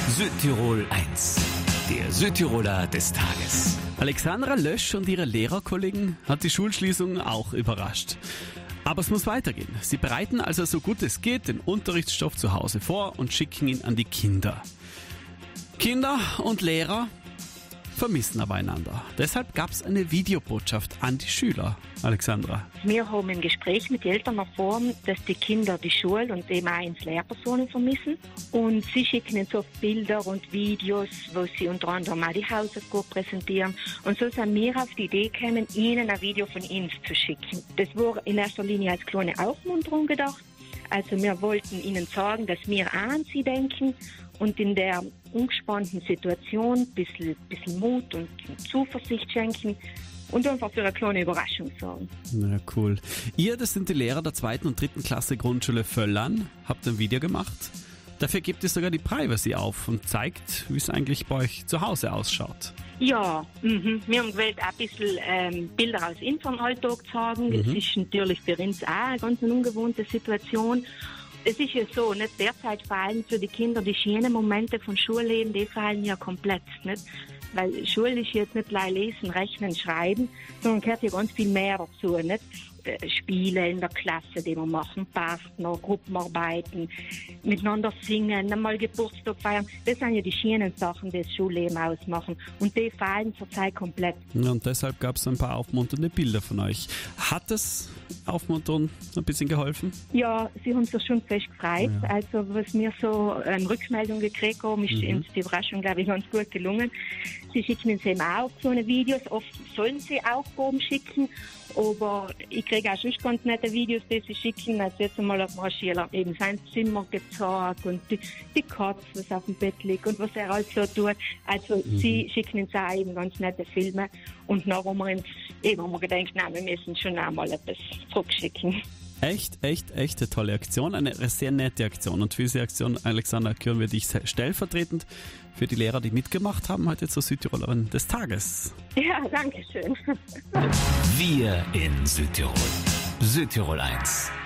Südtirol 1, der Südtiroler des Tages. Alexandra Lösch und ihre Lehrerkollegen hat die Schulschließung auch überrascht. Aber es muss weitergehen. Sie bereiten also so gut es geht den Unterrichtsstoff zu Hause vor und schicken ihn an die Kinder. Kinder und Lehrer vermissen aber einander. Deshalb gab es eine Videobotschaft an die Schüler. Alexandra. Wir haben im Gespräch mit Eltern erfahren, dass die Kinder die Schule und eben auch ins Lehrpersonen vermissen. Und sie schicken uns oft Bilder und Videos, wo sie unter anderem auch die Hausaufgaben präsentieren. Und so sind wir auf die Idee gekommen, ihnen ein Video von uns zu schicken. Das war in erster Linie als kleine Aufmunterung gedacht. Also wir wollten ihnen sagen, dass wir auch an sie denken und in der angespannten Situation ein bisschen Mut und Zuversicht schenken und einfach für eine kleine Überraschung sorgen. Na cool. Ihr, das sind die Lehrer der 2. und 3. Klasse Grundschule Völlern, habt ein Video gemacht. Dafür gebt ihr sogar die Privacy auf und zeigt, wie es eigentlich bei euch zu Hause ausschaut. Ja, wir haben gewählt, auch ein bisschen Bilder aus unserem Alltag zu zeigen. Das ist natürlich für uns auch eine ganz ungewohnte Situation. Es ist ja so, nicht derzeit fallen für die Kinder die schönen Momente von Schulleben, die fallen ja komplett, nicht? Weil Schule ist jetzt nicht allein lesen, rechnen, schreiben, sondern gehört ja ganz viel mehr dazu, nicht? Spiele in der Klasse, die wir machen, Partner, Gruppenarbeiten, miteinander singen, einmal Geburtstag feiern. Das sind ja die schönen Sachen, die das Schulleben ausmachen. Und die fallen zurzeit komplett. Ja, und deshalb gab es ein paar aufmunternde Bilder von euch. Hat das Aufmuntern ein bisschen geholfen? Ja, sie haben sich schon fest gefreut. Ja. Also was wir so Rückmeldung gekriegt haben, ist uns die Überraschung, glaube ich, ganz gut gelungen. Sie schicken uns eben auch so eine Videos. Oft sollen sie Aufgaben schicken, aber ich kriege auch schon ganz nette Videos, die sie schicken. Also jetzt einmal hat mir ein Schüler eben sein Zimmer gezeigt und die Katze, was auf dem Bett liegt und was er alles so tut. Also sie schicken uns auch eben ganz nette Filme. Und dann haben wir uns eben gedacht, nein, wir müssen schon einmal etwas zurückschicken. Echt eine tolle Aktion, eine sehr nette Aktion. Und für diese Aktion, Alexandra, küren wir dich stellvertretend für die Lehrer, die mitgemacht haben, heute zur Südtirolerin des Tages. Ja, danke schön. Wir in Südtirol. Südtirol 1.